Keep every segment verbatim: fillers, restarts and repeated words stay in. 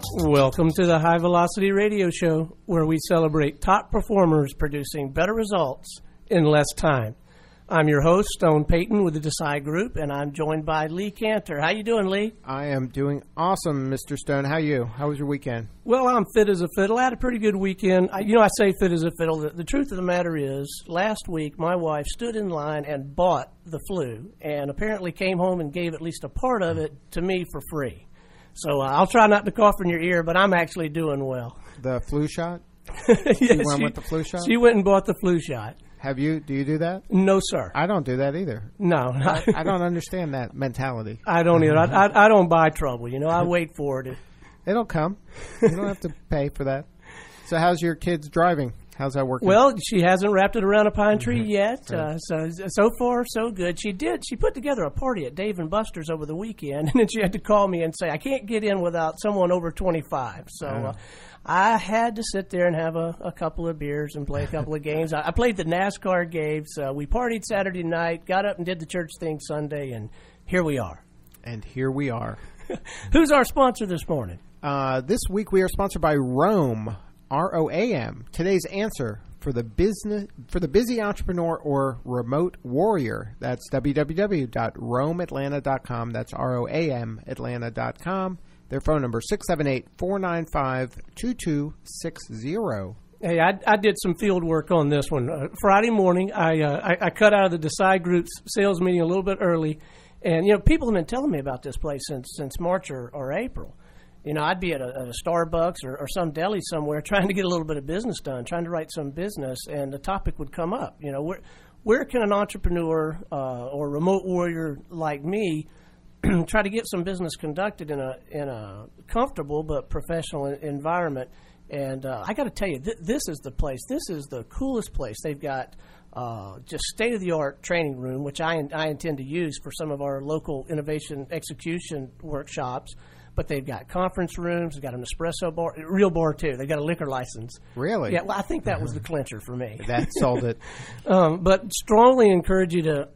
Welcome to the High Velocity Radio Show, where we celebrate top performers producing better results in less time. I'm your host, Stone Payton, with the Desai Group, and I'm joined by Lee Cantor. How you doing, Lee? I am doing awesome, Mister Stone. How are you? How was your weekend? Well, I'm fit as a fiddle. I had a pretty good weekend. I, you know, I say fit as a fiddle. The, the truth of the matter is, last week, my wife stood in line and bought the flu, and apparently came home and gave at least a part of it to me for free. So uh, I'll try not to cough in your ear, but I'm actually doing well. The flu shot? Yes, she went she, with the flu shot? She went and bought the flu shot. Have you? Do you do that? No, sir. I don't do that either. No. I, I don't understand that mentality. I don't either. I, I, I don't buy trouble. You know, I wait for it. It'll come. You don't have to pay for that. So how's your kids driving? How's that working? Well, she hasn't wrapped it around a pine tree yet. Uh, so so far, so good. She did. She put together a party at Dave and Buster's over the weekend, and then she had to call me and say, I can't get in without someone over twenty-five. So uh, I had to sit there and have a, a couple of beers and play a couple of games. I, I played the NASCAR games. Uh, we partied Saturday night, got up and did the church thing Sunday, and here we are. And here we are. Who's our sponsor this morning? Uh, this week we are sponsored by Roam. R O A M. Today's answer for the business for the busy entrepreneur or remote warrior. That's w w w dot roam atlanta dot com. That's R O A M Atlanta dot com. Their phone number six seven eight, four nine five, two two six zero. Hey, I, I did some field work on this one. Uh, Friday morning, I, uh, I I cut out of the Desai Group's sales meeting a little bit early, and you know people have been telling me about this place since since March or, or April. You know, I'd be at a, at a Starbucks or, or some deli somewhere trying to get a little bit of business done, trying to write some business, and the topic would come up. You know, where where can an entrepreneur uh, or remote warrior like me try to get some business conducted in a in a comfortable but professional environment? And uh, I got to tell you, th- this is the place. This is the coolest place. They've got uh, just state-of-the-art training room, which I I intend to use for some of our local innovation execution workshops. But they've got conference rooms. They've got an espresso bar, real bar too. They've got a liquor license. Really? Yeah. Well, I think that was the clincher for me. That sold it. um, but strongly encourage you to.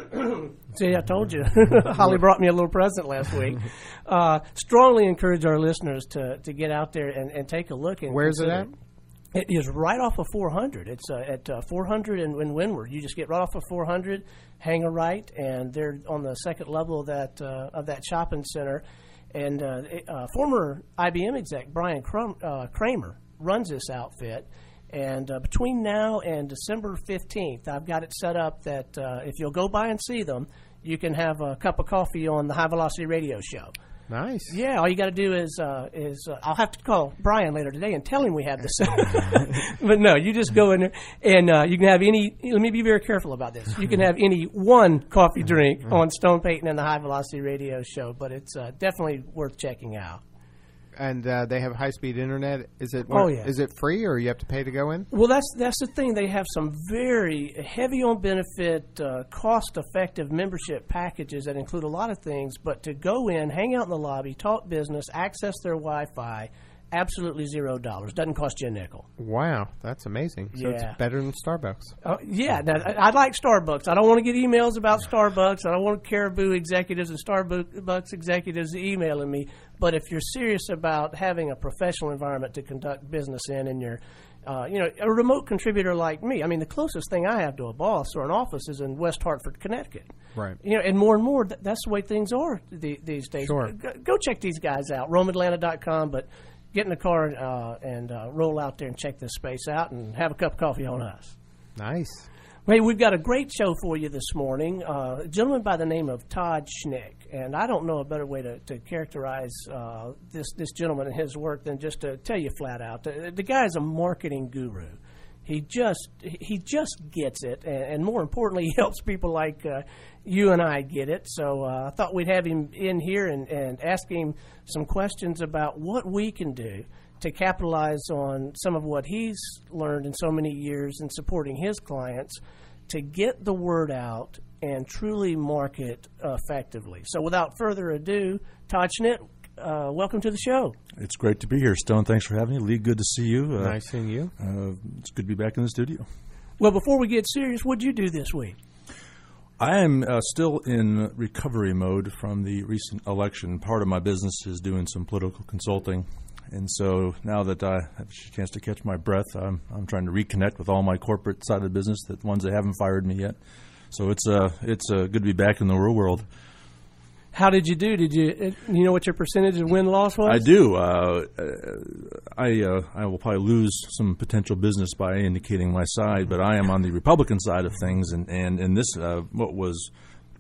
See, I told you. Holly brought me a little present last week. Uh, strongly encourage our listeners to, to get out there and, and take a look. And where's it at? It is right off of four hundred. It's uh, at uh, four hundred in, in Windward. You just get right off of four hundred, hang a right, and they're on the second level of that uh, of that shopping center. And uh, uh, former I B M exec Brian Crum, uh, Kramer runs this outfit. And uh, between now and December fifteenth, I've got it set up that uh, if you'll go by and see them, you can have a cup of coffee on the High Velocity Radio Show. Nice. Yeah, all you got to do is uh, is uh, I'll have to call Brian later today and tell him we have this. But no, you just go in there and uh, you can have any. Let me be very careful about this. You can have any one coffee drink on Stone Payton and the High Velocity Radio Show, but it's uh, definitely worth checking out. And uh, they have high-speed internet. Is it? Oh, yeah. Is it free, or you have to pay to go in? Well, that's that's the thing. They have some very heavy on benefit, uh, cost-effective membership packages that include a lot of things. But to go in, hang out in the lobby, talk business, access their Wi-Fi, absolutely zero dollars. Doesn't cost you a nickel. Wow, that's amazing. So yeah. It's better than Starbucks. Uh, yeah, now, I, I like Starbucks. I don't want to get emails about Starbucks. I don't want Caribou executives and Starbucks executives emailing me. But if you're serious about having a professional environment to conduct business in, and you're, uh, you know, a remote contributor like me, I mean, the closest thing I have to a boss or an office is in West Hartford, Connecticut. Right. You know, and more and more, th- that's the way things are the, these days. Sure. Go, go check these guys out, roam atlanta dot com, but get in the car uh, and uh, roll out there and check this space out and have a cup of coffee on us. Nice. Hey, we've got a great show for you this morning. Uh, a gentleman by the name of Todd Schnick, and I don't know a better way to, to characterize uh, this this gentleman and his work than just to tell you flat out. The, the guy is a marketing guru. He just he just gets it, and, and more importantly, he helps people like uh, you and I get it. So uh, I thought we'd have him in here and, and ask him some questions about what we can do to capitalize on some of what he's learned in so many years in supporting his clients to get the word out and truly market effectively. So without further ado, Todd Schnitt, uh, welcome to the show. It's great to be here, Stone. Thanks for having me. Lee, good to see you. Uh, nice seeing you. Uh, it's good to be back in the studio. Well, before we get serious, what did you do this week? I am uh, still in recovery mode from the recent election. Part of my business is doing some political consulting, And so now that I have a chance to catch my breath, I'm I'm trying to reconnect with all my corporate side of the business, the ones that haven't fired me yet. So it's uh, it's uh, good to be back in the real world. How did you do? Did you you know what your percentage of win-loss was? I do. Uh, I uh, I will probably lose some potential business by indicating my side, but I am on the Republican side of things, and and, and this uh, what was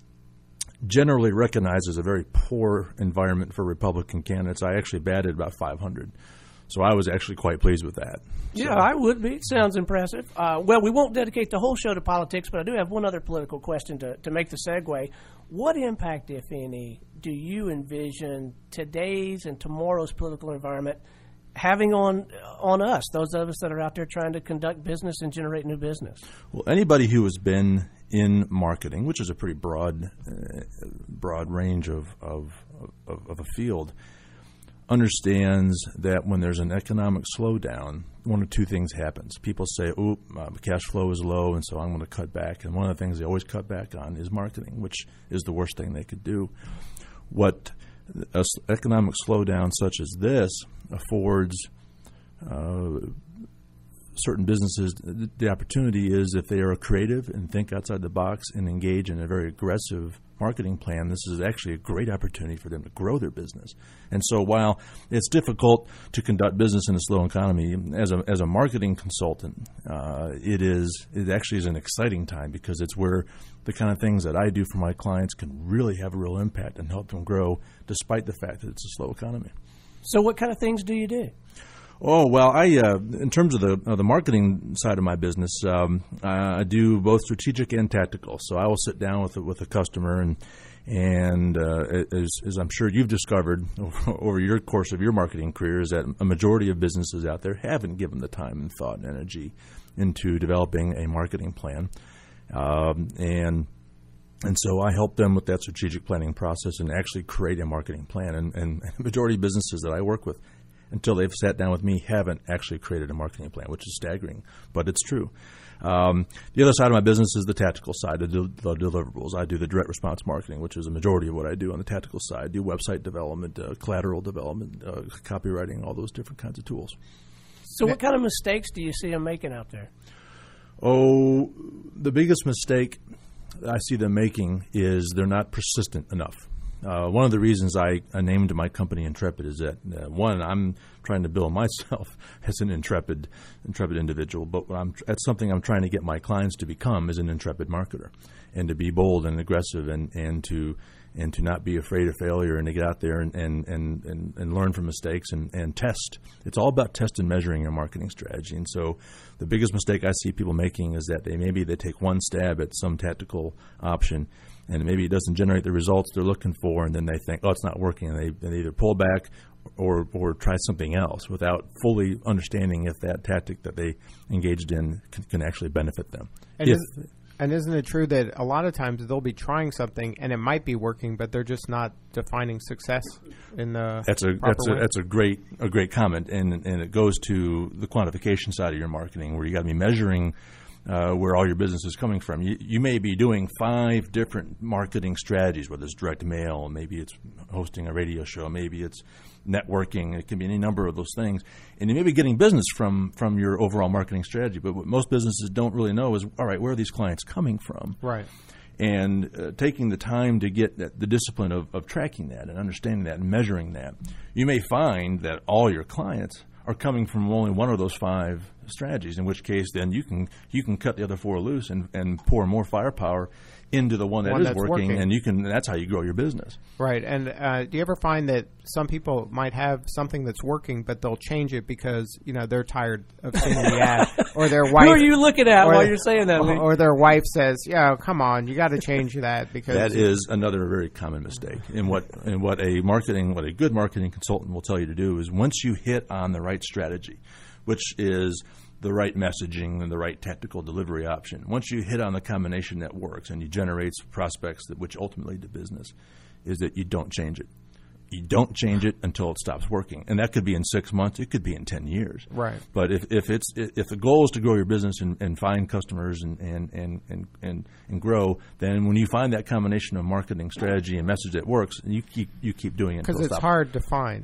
generally recognized as a very poor environment for Republican candidates. I actually batted about five hundred, so I was actually quite pleased with that. Yeah, so. I would be. It sounds impressive. Uh, well, we won't dedicate the whole show to politics, but I do have one other political question to, to make the segue. What impact, if any, do you envision today's and tomorrow's political environment having on on us, those of us that are out there trying to conduct business and generate new business? Well, anybody who has been in marketing, which is a pretty broad uh, broad range of, of, of, of a field, understands that when there's an economic slowdown, one of two things happens. People say, "Oop, my cash flow is low, and so I'm going to cut back." And one of the things they always cut back on is marketing, which is the worst thing they could do. What an economic slowdown such as this affords uh, certain businesses the opportunity is, if they are creative and think outside the box and engage in a very aggressive marketing plan, this is actually a great opportunity for them to grow their business. And so while it's difficult to conduct business in a slow economy, as a as a marketing consultant, uh, it is it actually is an exciting time, because it's where the kind of things that I do for my clients can really have a real impact and help them grow despite the fact that it's a slow economy. So what kind of things do you do? Oh, well, I uh, in terms of the uh, the marketing side of my business, um, I do both strategic and tactical. So I will sit down with a, with a customer, and and uh, as, as I'm sure you've discovered over, over your course of your marketing career, is that a majority of businesses out there haven't given the time and thought and energy into developing a marketing plan, um, and and so I help them with that strategic planning process and actually create a marketing plan. And, and the majority of businesses that I work with, until they've sat down with me, haven't actually created a marketing plan, which is staggering, but it's true. Um, the other side of my business is the tactical side, the, del- the deliverables. I do the direct response marketing, which is a majority of what I do on the tactical side. I do website development, uh, collateral development, uh, copywriting, all those different kinds of tools. So what kind of mistakes do you see them making out there? Oh, the biggest mistake I see them making is they're not persistent enough. Uh, one of the reasons I, I named my company Intrepid is that, uh, one, I'm trying to build myself as an intrepid intrepid individual, but what I'm, that's something I'm trying to get my clients to become, as an intrepid marketer, and to be bold and aggressive, and, and to and to not be afraid of failure, and to get out there and, and, and, and, and learn from mistakes and, and test. It's all about test and measuring your marketing strategy. And so the biggest mistake I see people making is that they maybe they take one stab at some tactical option, and maybe it doesn't generate the results they're looking for, and then they think, oh, it's not working, and they, they either pull back or or try something else without fully understanding if that tactic that they engaged in can, can actually benefit them. And, if, is, and isn't it true that a lot of times they'll be trying something and it might be working, but they're just not defining success in the that's a proper that's way? a that's a great a great comment, and and it goes to the quantification side of your marketing, where you got to be measuring Uh, where all your business is coming from. You, you may be doing five different marketing strategies, whether it's direct mail, maybe it's hosting a radio show, maybe it's networking. It can be any number of those things. And you may be getting business from, from your overall marketing strategy, but what most businesses don't really know is, all right, where are these clients coming from? Right. And uh, taking the time to get that, the discipline of, of tracking that and understanding that and measuring that. You may find that all your clients are coming from only one of those five strategies, in which case then you can you can cut the other four loose and, and pour more firepower into the one that one is that's working, working, and you can that's how you grow your business. Right. And uh, do you ever find that some people might have something that's working, but they'll change it because, you know, they're tired of seeing the ad, or their wife? Who are you looking at or, while you're saying that? Or, Lee? or their wife says, "Yeah, come on, you got to change that," because That is another very common mistake. And what and what a marketing what a good marketing consultant will tell you to do is, once you hit on the right strategy, which is the right messaging and the right tactical delivery option, once you hit on the combination that works and you generate prospects that which ultimately do business, is that you don't change it. You don't change it until it stops working, and that could be in six months. It could be in ten years. Right. But if, if it's if the goal is to grow your business and, and find customers and and, and, and and and grow, then when you find that combination of marketing strategy and message that works, you keep you keep doing it because until it's it stops. hard to find.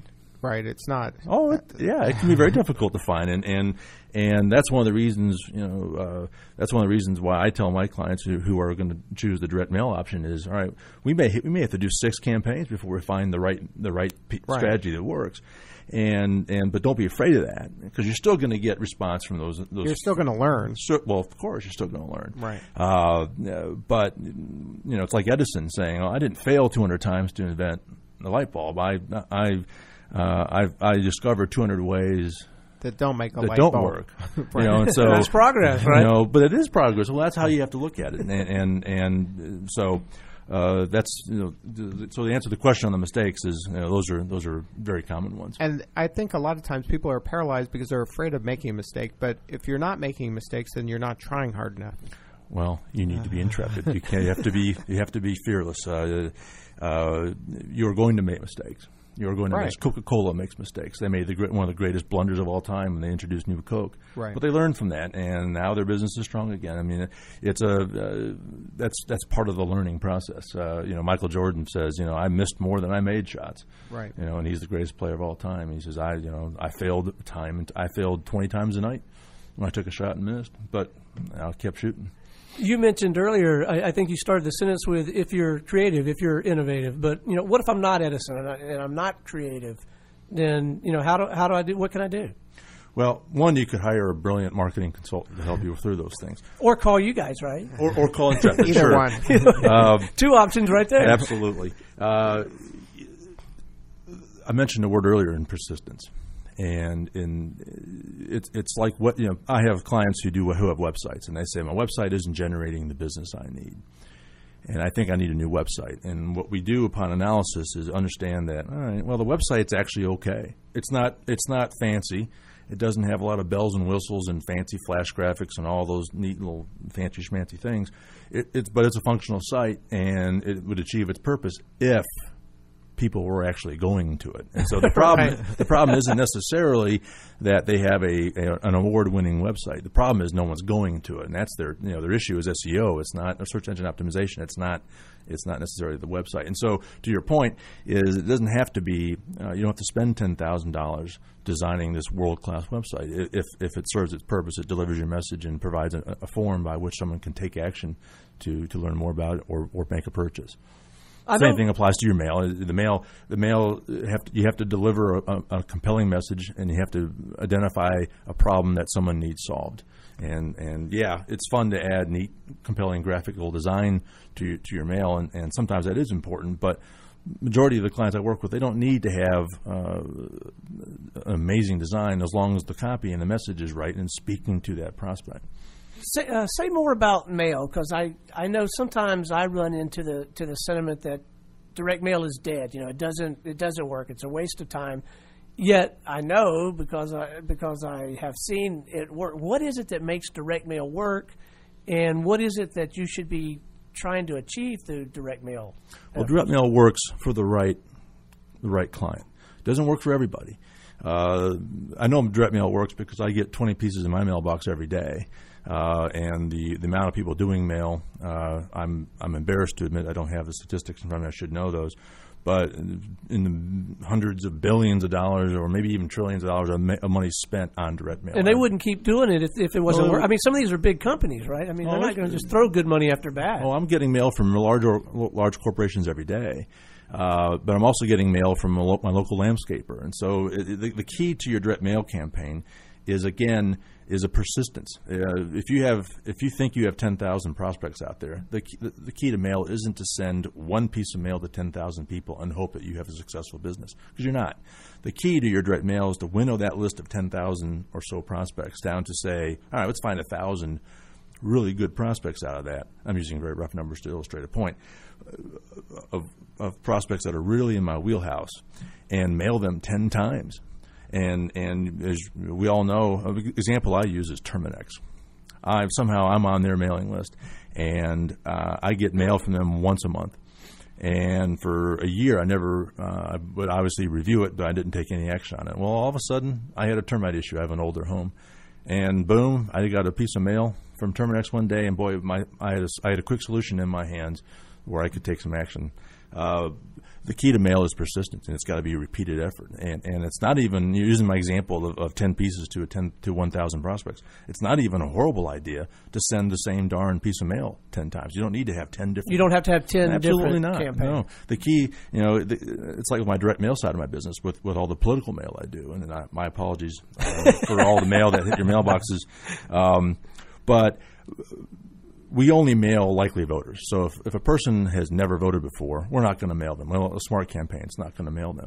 right? It's not. Oh, it, yeah, it can be very difficult to find, and and and that's one of the reasons. You know, uh, that's one of the reasons why I tell my clients who, who are going to choose the direct mail option is, all right, we may we may have to do six campaigns before we find the right the right, p- Right. strategy that works, and and but don't be afraid of that, because you're still going to get response from those. those You're still going to learn. So, well, of course, you're still going to learn. Right. Uh, but, you know, it's like Edison saying, oh, I didn't fail two hundred times to invent the light bulb. I, I, uh, I, I discovered two hundred ways That don't make a that light don't bulb. work. Right. You know, and so That's progress, right? You know, but it is progress. Well, that's how you have to look at it, and and and so. Uh, that's you know. Th- so the answer to the question on the mistakes is you know, those are those are very common ones. And I think a lot of times people are paralyzed because they're afraid of making a mistake. But if you're not making mistakes, then you're not trying hard enough. Well, you need to be intrepid. You can't. You have to be. You have to be fearless. Uh, uh, you're going to make mistakes. You're going to Right. make. Coca-Cola makes mistakes. They made the great, one of the greatest blunders of all time when they introduced New Coke. Right. But they learned from that, and now their business is strong again. I mean, it's a uh, that's that's part of the learning process. Uh, you know, Michael Jordan says, you know, I missed more than I made shots. Right. You know, and he's the greatest player of all time. He says, I you know, I failed time. and I failed twenty times a night when I took a shot and missed, but I kept shooting. You mentioned earlier, I, I think you started the sentence with, if you're creative, if you're innovative. But, you know, what if I'm not Edison and, I, and I'm not creative? Then, you know, how do, how do I do, what can I do? Well, one, you could hire a brilliant marketing consultant to help you through those things. Or call you guys, right? Or, or call Intrepid. Either sure. one. Um, Two options right there. Absolutely. Uh, I mentioned the word earlier in persistence. And in it's it's like what you know. I have clients who do who have websites, and they say my website isn't generating the business I need, and I think I need a new website. And what we do upon analysis is understand that all right, well, the website's actually okay. It's not it's not fancy. It doesn't have a lot of bells and whistles and fancy flash graphics and all those neat little fancy schmancy things. It, it's but it's a functional site, and it would achieve its purpose if people were actually going to it. And so the problem Right. the problem isn't necessarily that they have a, a an award-winning website. The problem is no one's going to it, and that's their you know their issue is S E O. It's not or search engine optimization. It's not it's not necessarily the website. And so to your point is it doesn't have to be uh, you don't have to spend ten thousand dollars designing this world-class website. If if it serves its purpose, it delivers your message and provides a, a forum by which someone can take action to to learn more about it or or make a purchase. I Same know- thing applies to your mail. The mail, the mail, have to, you have to deliver a, a compelling message, and you have to identify a problem that someone needs solved. And and yeah, it's fun to add neat, compelling graphical design to to your mail, and, and sometimes that is important. But majority of the clients I work with, they don't need to have uh, an amazing design as long as the copy and the message is right and speaking to that prospect. Say, uh, say more about mail, because I, I know sometimes I run into the to the sentiment that direct mail is dead. You know, it doesn't it doesn't work. It's a waste of time. Yet I know because I because I have seen it work. What is it that makes direct mail work, and what is it that you should be trying to achieve through direct mail? Well, direct mail works for the right the right client. It doesn't work for everybody. Uh, I know direct mail works because I get twenty pieces in my mailbox every day. Uh, and the, the amount of people doing mail, uh, I'm I'm embarrassed to admit I don't have the statistics in front of me. I should know those, but in the hundreds of billions of dollars, or maybe even trillions of dollars of, ma- of money spent on direct mail. And they wouldn't keep doing it if, if it wasn't Well, work. I mean, some of these are big companies, right? I mean, they're Oh, not going to just throw good money after bad. Oh, I'm getting mail from large or, large corporations every day. Uh, but I'm also getting mail from a lo- my local landscaper. And so it, the, the key to your direct mail campaign is, again, is a persistence. Uh, if you have, if you think you have ten thousand prospects out there, the key, the, the key to mail isn't to send one piece of mail to ten thousand people and hope that you have a successful business, because you're not. The key to your direct mail is to winnow that list of ten thousand or so prospects down to say, all right, let's find a thousand really good prospects out of that. I'm using very rough numbers to illustrate a point of, of prospects that are really in my wheelhouse, and mail them ten times. And and as we all know, an example I use is Terminex. I somehow I'm on their mailing list, and uh, I get mail from them once a month. And for a year, I never uh, I would obviously review it, but I didn't take any action on it. Well, all of a sudden, I had a termite issue. I have an older home, and boom, I got a piece of mail from Terminex one day, and boy, my I had a, I had a quick solution in my hands where I could take some action. Uh, the key to mail is persistence, and it's got to be a repeated effort. And and it's not even, you're using my example of, of ten pieces to a ten to one thousand prospects. It's not even a horrible idea to send the same darn piece of mail ten times. You don't need to have ten different. You don't have to have ten Absolutely different not. campaigns. No. The key, you know, the, it's like with my direct mail side of my business with, with all the political mail I do. And I, my apologies uh, for all the mail that hit your mailboxes. Um, but we only mail likely voters. So if, if a person has never voted before, we're not going to mail them. Well, a smart campaign is not going to mail them.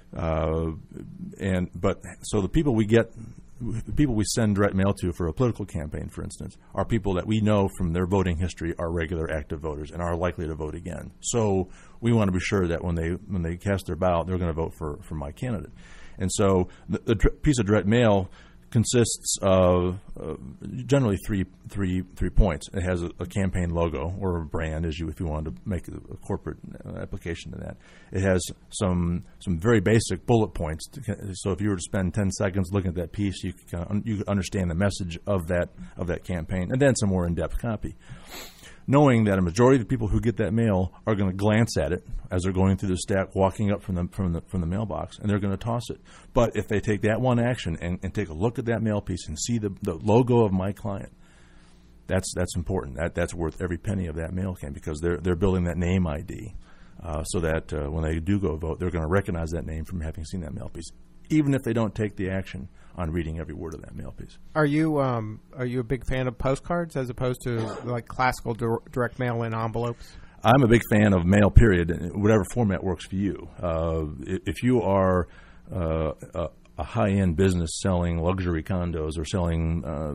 Uh, and but so the people we get, the people we send direct mail to for a political campaign, for instance, are people that we know from their voting history are regular active voters and are likely to vote again. So we want to be sure that when they when they cast their ballot, they're going to vote for, for my candidate. And so the, the tr- piece of direct mail consists of uh, generally three, three, three points. It has a, a campaign logo or a brand, as you if you wanted to make a, a corporate uh, application to that. It has some some very basic bullet points. To, so if you were to spend ten seconds looking at that piece, you could kind of, you could understand the message of that of that campaign, and then some more in-depth copy. Knowing that a majority of the people who get that mail are going to glance at it as they're going through the stack, walking up from the from the from the mailbox, and they're going to toss it. But if they take that one action and, and take a look at that mail piece and see the, the logo of my client, that's that's important. That that's worth every penny of that mail can, because they're they're building that name I D, uh, so that uh, when they do go vote, they're going to recognize that name from having seen that mail piece, even if they don't take the action on reading every word of that mail piece. Are you um, are you a big fan of postcards as opposed to like classical dir- direct mail in envelopes? I'm a big fan of mail, period, whatever format works for you. Uh, if you are uh, a, a high-end business selling luxury condos or selling uh,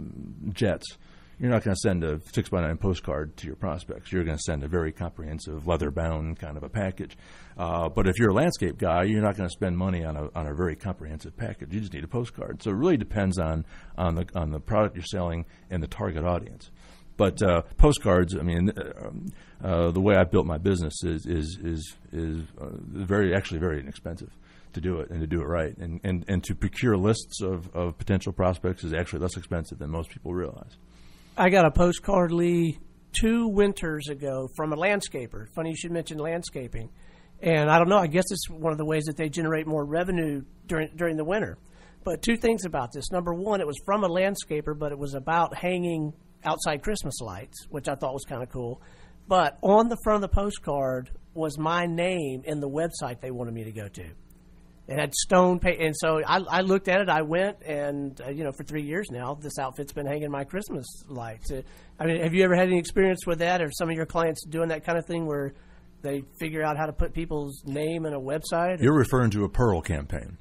jets, you're not going to send a six by nine postcard to your prospects. You're going to send a very comprehensive, leather-bound kind of a package. Uh, but if you're a landscape guy, you're not going to spend money on a on a very comprehensive package. You just need a postcard. So it really depends on on the on the product you're selling and the target audience. But uh, postcards, I mean, uh, uh, the way I've built my business is is is is uh, very actually very inexpensive to do it and to do it right. And and, and to procure lists of, of potential prospects is actually less expensive than most people realize. I got a postcard, Lee, two winters ago from a landscaper. Funny you should mention landscaping. And I don't know, I guess it's one of the ways that they generate more revenue during during the winter. But two things about this. Number one, it was from a landscaper, but it was about hanging outside Christmas lights, which I thought was kind of cool. But on the front of the postcard was my name in the website they wanted me to go to. It had stone pay, and so I, I looked at it. I went, and uh, you know, for three years now, this outfit's been hanging my Christmas lights. Uh, I mean, have you ever had any experience with that, or some of your clients doing that kind of thing where they figure out how to put people's name in a website? You're referring to a Pearl campaign.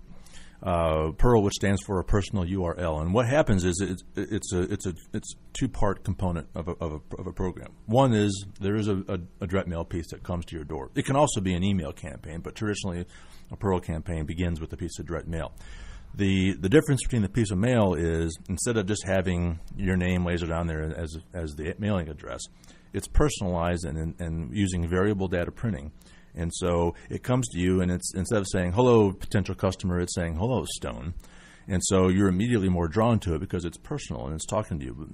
Uh, Pearl, which stands for a personal U R L, and what happens is it's, it's a it's a it's two part component of a, of a of a program. One is there is a, a, a direct mail piece that comes to your door. It can also be an email campaign, but traditionally a Pearl campaign begins with a piece of direct mail. The the difference between the piece of mail is instead of just having your name lasered on there as as the mailing address, it's personalized and and using variable data printing. And so it comes to you, and it's instead of saying, hello, potential customer, it's saying, hello, Stone. And so you're immediately more drawn to it because it's personal and it's talking to you.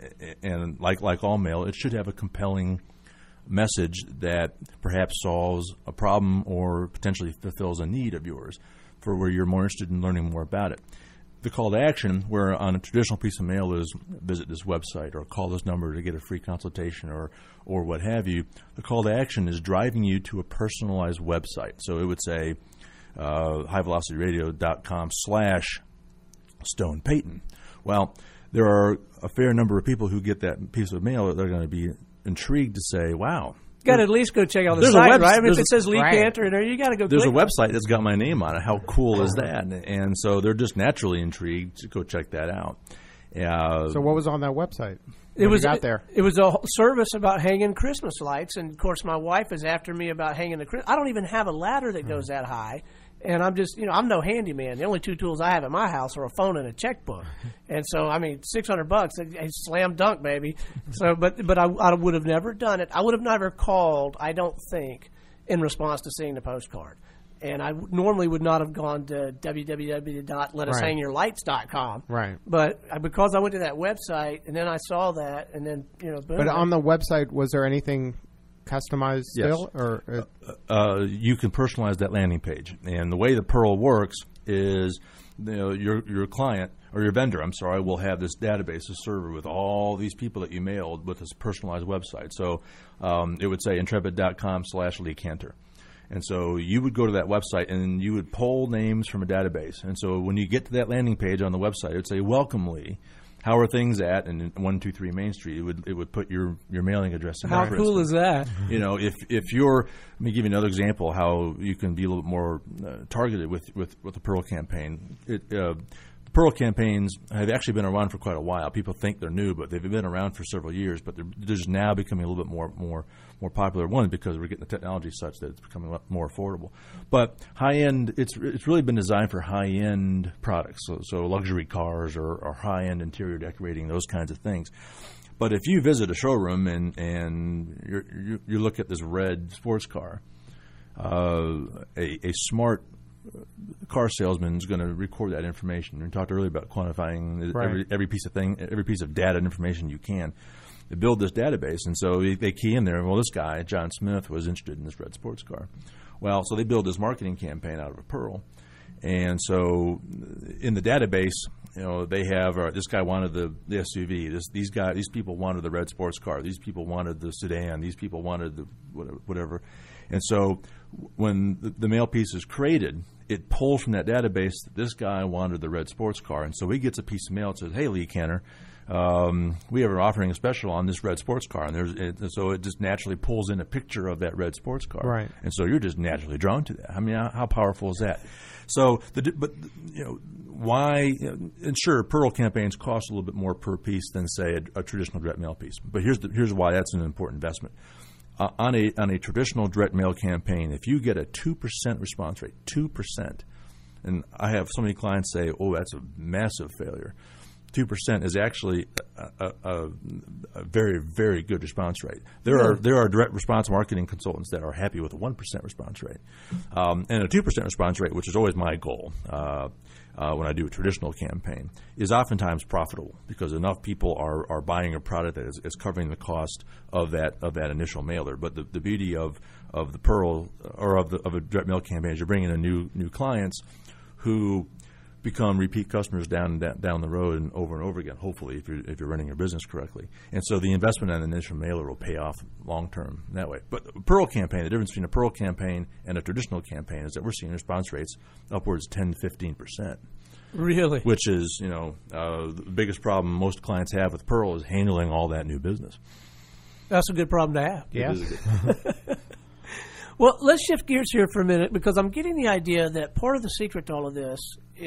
And like like all mail, it should have a compelling message that perhaps solves a problem or potentially fulfills a need of yours for where you're more interested in learning more about it. The call to action, where on a traditional piece of mail is visit this website or call this number to get a free consultation or or what have you, the call to action is driving you to a personalized website. So it would say uh, high velocity radio dot com slash Stone Payton. Well, there are a fair number of people who get that piece of mail that they're going to be intrigued to say, wow. Got to at least go check out the There's site, web- right? I mean, if there's it says Lee right. Cantor in there, you got to go There's click a website that's got my name on it. How cool is that? And, and so they're just naturally intrigued to go check that out. Uh, So what was on that website? It When was you got there. It, it was a service about hanging Christmas lights, and of course, my wife is after me about hanging the Christmas. I don't even have a ladder that goes that high, and I'm just, you know, I'm no handyman. The only two tools I have at my house are a phone and a checkbook, and so I mean, six hundred bucks, a, a slam dunk, baby. So, but but I, I would have never done it. I would have never called. I don't think in response to seeing the postcard. And I normally would not have gone to w w w dot let us hang your lights dot com. Right. But because I went to that website, and then I saw that, and then, you know, boom. But on the website, was there anything customized Yes. still? Or uh, uh, you can personalize that landing page. And the way the Pearl works is, you know, your your client or your vendor, I'm sorry, will have this database, this server with all these people that you mailed with this personalized website. So um, it would say intrepid.com slash Lee Cantor. And so you would go to that website and you would pull names from a database. And so when you get to that landing page on the website, it would say, "Welcome, Lee. How are things at?" And one two three Main Street, it would it would put your, your mailing address in How there. cool is that? You know, if if you're, let me give you another example how you can be a little bit more uh, targeted with, with, with the Pearl campaign. It, uh, the Pearl campaigns have actually been around for quite a while. People think they're new, but they've been around for several years. But they're, they're just now becoming a little bit more more more popular. One, because we're getting the technology such that it's becoming a lot more affordable. But high end, it's it's really been designed for high end products, so so luxury cars or, or high end interior decorating, those kinds of things. But if you visit a showroom and and you're, you you look at this red sports car, uh, a a smart car salesman is going to record that information. We talked earlier about quantifying Right. every every piece of thing, every piece of data and information you can. They build this database, and so they, they key in there. Well, this guy, John Smith, was interested in this red sports car. Well, so they build this marketing campaign out of a Pearl, and so in the database, you know, they have uh, this guy wanted the, the S U V. This these guys, these people wanted the red sports car. These people wanted the sedan. These people wanted the whatever. And so when the, the mail piece is created, it pulls from that database that this guy wanted the red sports car, and so he gets a piece of mail that says, "Hey, Lee Cantor, um, we are offering a special on this red sports car," and there's it, so it just naturally pulls in a picture of that red sports car, Right. And so you're just naturally drawn to that. I mean, how, how powerful is that? So, the, but you know, why? You know, and sure, Pearl campaigns cost a little bit more per piece than say a, a traditional direct mail piece, but here's the, here's why that's an important investment. Uh, on a on a traditional direct mail campaign, if you get a two percent response rate, two percent, and I have so many clients say, "Oh, that's a massive failure." Two percent is actually a, a, a, a very very good response rate. There Yeah. are there are direct response marketing consultants that are happy with a one percent response rate, um, and a two percent response rate, which is always my goal. Uh, Uh, when I do a traditional campaign, is oftentimes profitable because enough people are, are buying a product that is, is covering the cost of that of that initial mailer. But the, the beauty of, of the Pearl or of the of a direct mail campaign is you're bringing in new new clients who become repeat customers down down the road and over and over again. Hopefully, if you're if you're running your business correctly, and so the investment on an initial mailer will pay off long term that way. But the Pearl campaign, the difference between a Pearl campaign and a traditional campaign is that we're seeing response rates upwards ten to fifteen percent. Really? Which is, you know, uh, the biggest problem most clients have with Pearl is handling all that new business. That's a good problem to have. yeah. It is a good- Well, let's shift gears here for a minute because I'm getting the idea that part of the secret to all of this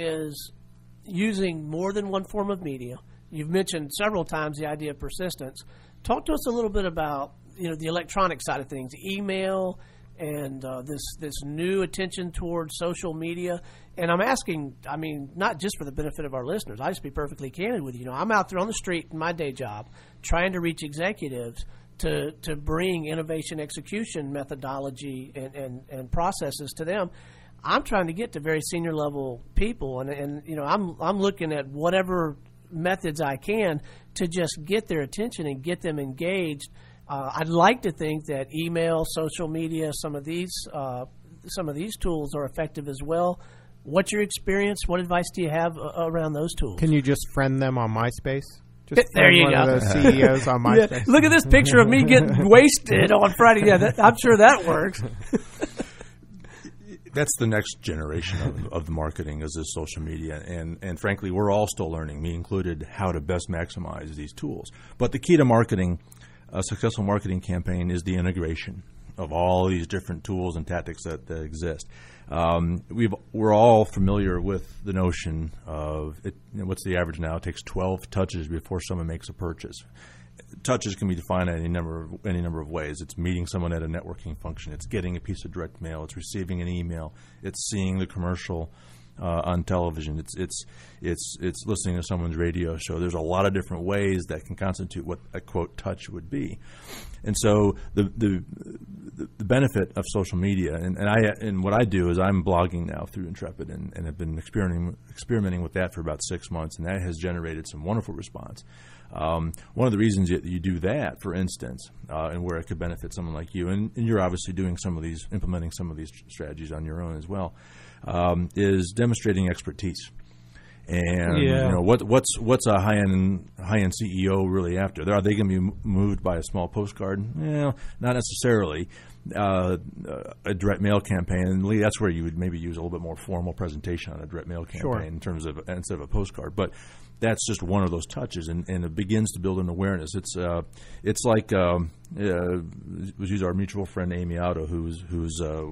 is using more than one form of media. You've mentioned several times the idea of persistence. Talk to us a little bit about, you know, the electronic side of things, email, and uh, this this new attention towards social media. And I'm asking, I mean, not just for the benefit of our listeners. I just be perfectly candid with you. You know, I'm out there on the street in my day job trying to reach executives to to bring innovation execution methodology and, and, and processes to them. I'm trying to get to very senior level people, and, and you know, I'm I'm looking at whatever methods I can to just get their attention and get them engaged. Uh, I'd like to think that email, social media, some of these uh, some of these tools are effective as well. What's your experience? What advice do you have uh, around those tools? Can you just friend them on MySpace? Just There friend you one go. of those C E Os on Yeah, MySpace. look at this picture of me getting wasted on Friday. Yeah, that, I'm sure that works. That's the next generation of, of the marketing is this social media. And, and frankly, we're all still learning, me included, how to best maximize these tools. But the key to marketing, a successful marketing campaign, is the integration of all these different tools and tactics that, that exist. Um, we've, we're all familiar with the notion of it, you know, what's the average now? It takes twelve touches before someone makes a purchase. Touches can be defined in any number of any number of ways. It's meeting someone at a networking function. It's getting a piece of direct mail. It's receiving an email. It's seeing the commercial uh, on television. It's it's it's it's listening to someone's radio show. There's a lot of different ways that can constitute what a quote touch would be. And so the the the benefit of social media, and, and I and what I do is I'm blogging now through Intrepid, and, and have been experimenting experimenting with that for about six months, and that has generated some wonderful response. Um, one of the reasons that you do that, for instance, uh, and where it could benefit someone like you, and, and you're obviously doing some of these, implementing some of these strategies on your own as well, um, is demonstrating expertise. And Yeah. you know what, what's what's a high end high end C E O really after? Are they going to be moved by a small postcard? Well, not necessarily. Uh, a direct mail campaign, and Lee, that's where you would maybe use a little bit more formal presentation on a direct mail campaign Sure. in terms of instead of a postcard. But that's just one of those touches, and, and it begins to build an awareness. It's uh, it's like um, uh, we use our mutual friend Amy Otto, who's who's uh,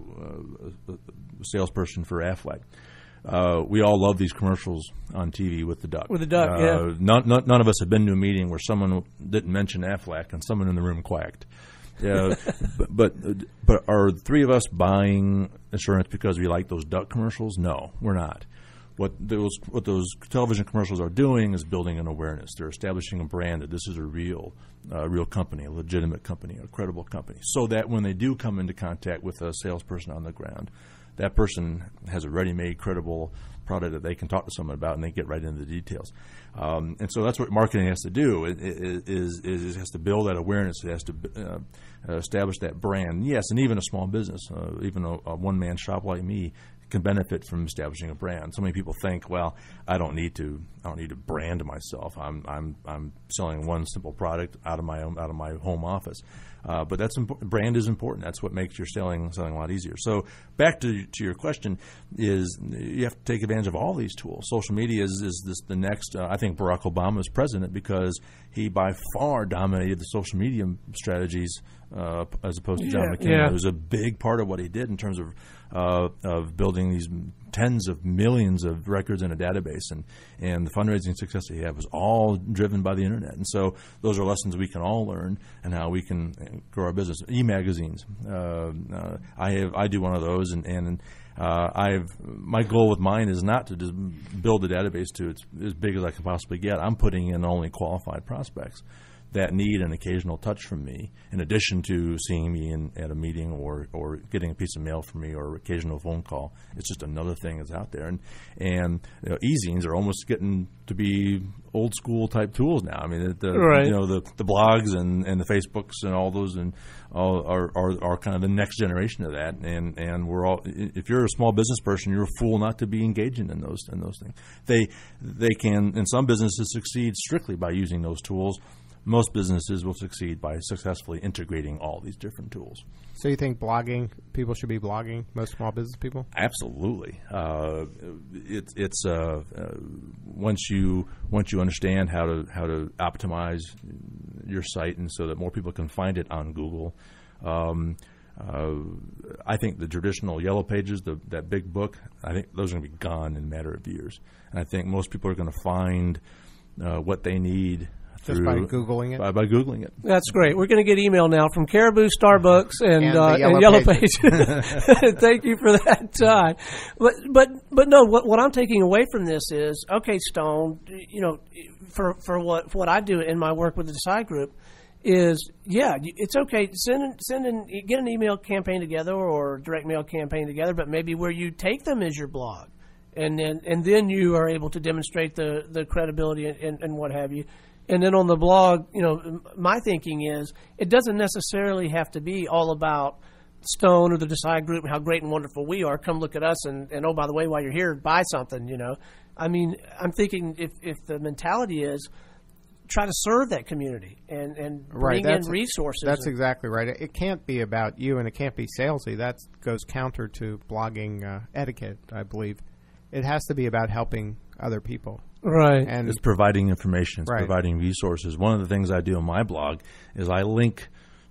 a salesperson for Aflac. Uh, we all love these commercials on T V with the duck. With the duck, uh, yeah. None, none, none of us have been to a meeting where someone didn't mention Aflac and someone in the room quacked. Yeah, but, but but are the three of us buying insurance because we like those duck commercials? No, we're not. What those what those television commercials are doing is building an awareness. They're establishing a brand that this is a real, uh, real company, a legitimate company, a credible company, so that when they do come into contact with a salesperson on the ground, that person has a ready-made, credible product that they can talk to someone about, and they get right into the details. Um, and so that's what marketing has to do. It, it, is, is it has to build that awareness. It has to uh, establish that brand. Yes, and even a small business, uh, even a, a one-man shop like me, can benefit from establishing a brand. So many people think, well, I don't need to. I don't need to brand myself. I'm I'm I'm selling one simple product out of my own, out of my home office. Uh, but that's imp- brand is important. That's what makes your selling selling a lot easier. So back to to your question, is you have to take advantage of all these tools. Social media is is this the next. Uh, I think Barack Obama is president because he by far dominated the social media strategies uh, as opposed to John Yeah, McCain. yeah. It was a big part of what he did in terms of uh, of building these tens of millions of records in a database, and and the fundraising success that he had was all driven by the internet. And so those are lessons we can all learn, and how we can grow our business. E-magazines, uh, uh, I have I do one of those, and and uh, I've my goal with mine is not to just build a database to it's as big as I can possibly get. I'm putting in only qualified prospects that need an occasional touch from me, in addition to seeing me in, at a meeting or, or getting a piece of mail from me or occasional phone call. It's just another thing that's out there. And and you know, e-zines are almost getting to be old school type tools now. I mean, the, Right. you know, the, the blogs and, and the Facebooks and all those and all are, are are kind of the next generation of that. And and we're all, if you're a small business person, you're a fool not to be engaging in those in those things. They they can, in some businesses, succeed strictly by using those tools. Most businesses will succeed by successfully integrating all these different tools. So you think blogging, people should be blogging, most small business people? Absolutely. Uh, it's it's uh, uh, once you once you understand how to how to optimize your site, and so that more people can find it on Google. Um, uh, I think the traditional yellow pages, the, that big book, I think those are going to be gone in a matter of years. And I think most people are going to find uh, what they need. Just by Googling it? By, by Googling it. That's great. We're going to get email now from Caribou, Starbucks, and, And uh, the Yellow and Yellow Pages. Pages. Thank you for that time. But but but no, what what I'm taking away from this is, okay, Stone, you know, for for what for what I do in my work with the Decide Group is, yeah, it's okay. Send send an, get an email campaign together or a direct mail campaign together, but maybe where you take them is your blog. And then and then you are able to demonstrate the, the credibility and, and, and what have you. And then on the blog, you know, my thinking is it doesn't necessarily have to be all about Stone or the Decide Group and how great and wonderful we are. Come look at us, and, and oh, by the way, while you're here, buy something, you know. I mean, I'm thinking if, if the mentality is try to serve that community and, and bring right, in resources. That's and, exactly right. It, it can't be about you, and it can't be salesy. That goes counter to blogging uh, etiquette, I believe. It has to be about helping other people. Right. And It's providing information. It's Right. providing resources. One of the things I do on my blog is I link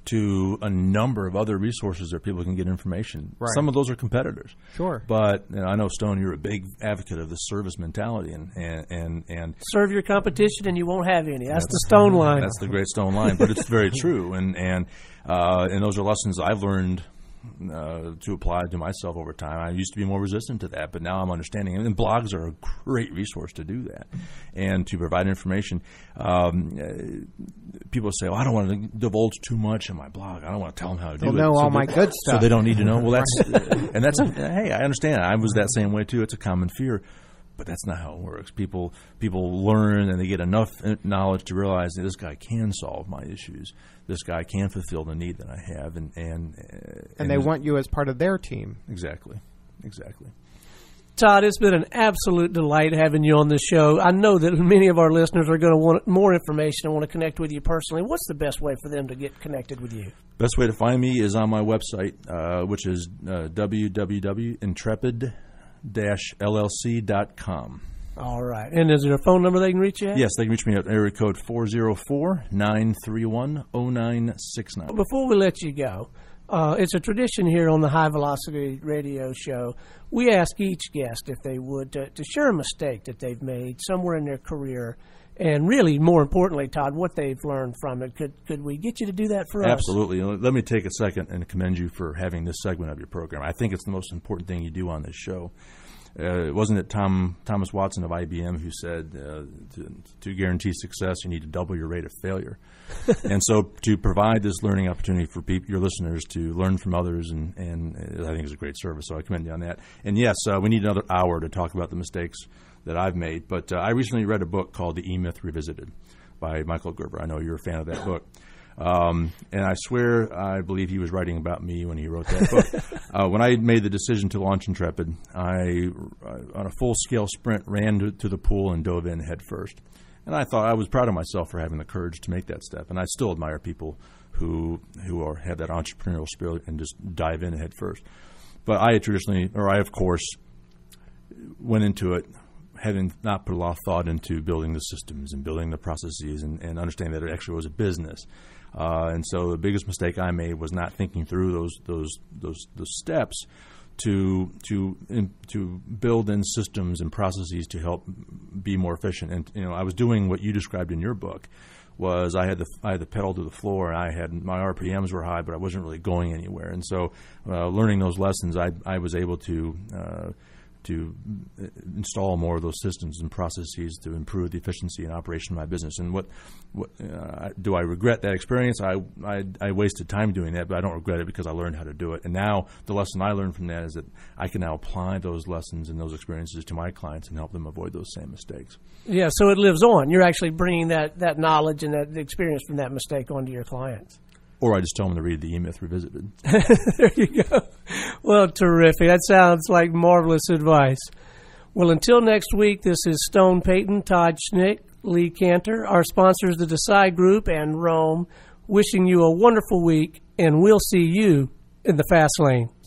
to a number of other resources that people can get information. Right. Some of those are competitors. Sure. But you know, I know, Stone, you're a big advocate of the service mentality, and and and, and serve your competition and you won't have any. That's, the Stone line. that's the great Stone line. But it's very true, and and uh, and those are lessons I've learned uh, to apply to myself over time. I used to be more resistant to that, but now I'm understanding. And blogs are a great resource to do that and to provide information. Um, uh, people say, "Oh, I don't want to divulge too much in my blog. I don't want to tell them how to They'll do it." know So all they- my good So stuff. they don't need to know. Well, that's and that's hey, I understand. I was that same way too. It's a common fear. But that's not how it works. People people learn and they get enough knowledge to realize that this guy can solve my issues. This guy can fulfill the need that I have, and and and, and they want you as part of their team. Exactly, exactly. Todd, it's been an absolute delight having you on this show. I know that many of our listeners are going to want more information and want to connect with you personally. What's the best way for them to get connected with you? Best way to find me is on my website, uh, which is uh, w w w dot intrepid dash l l c dot com. All right. And is there a phone number they can reach you at? Yes, they can reach me at area code four oh four, nine three one, oh nine six nine. Before we let you go, uh, it's a tradition here on the High Velocity Radio Show. We ask each guest, if they would, to, to share a mistake that they've made somewhere in their career, and really, more importantly, Todd, what they've learned from it. Could could we get you to do that for us? Absolutely. Let me take a second and commend you for having this segment of your program. I think it's the most important thing you do on this show. Uh, wasn't it Tom Thomas Watson of I B M who said uh, to, to guarantee success, you need to double your rate of failure? And so to provide this learning opportunity for people, your listeners to learn from others, and, and I think is a great service, so I commend you on that. And yes, uh, we need another hour to talk about the mistakes that I've made. But uh, I recently read a book called The E-Myth Revisited by Michael Gerber. I know you're a fan of that book. Um, and I swear I believe he was writing about me when he wrote that book. uh, when I made the decision to launch Intrepid, I, uh, on a full-scale sprint, ran to, to the pool and dove in head first. And I thought I was proud of myself for having the courage to make that step. And I still admire people who who are have that entrepreneurial spirit and just dive in head first. But I traditionally, or I of course, went into it having not put a lot of thought into building the systems and building the processes and, and understanding that it actually was a business. Uh, and so the biggest mistake I made was not thinking through those those those, those steps to to in, to build in systems and processes to help be more efficient. And you know, I was doing what you described in your book. Was I had the I had the pedal to the floor, and I had my R P Ms were high, but I wasn't really going anywhere. And so, uh, learning those lessons, I I was able to. Uh, to install more of those systems and processes to improve the efficiency and operation of my business. And what, what uh, do I regret that experience? I, I I wasted time doing that, but I don't regret it because I learned how to do it. And now the lesson I learned from that is that I can now apply those lessons and those experiences to my clients and help them avoid those same mistakes. Yeah, so it lives on. You're actually bringing that, that knowledge and that experience from that mistake onto your clients. Or I just tell them to read The E-Myth Revisited. There you go. Well, terrific. That sounds like marvelous advice. Well, until next week, this is Stone Payton, Todd Schnick, Lee Cantor, our sponsors, the Decide Group and Rome, wishing you a wonderful week, and we'll see you in the fast lane.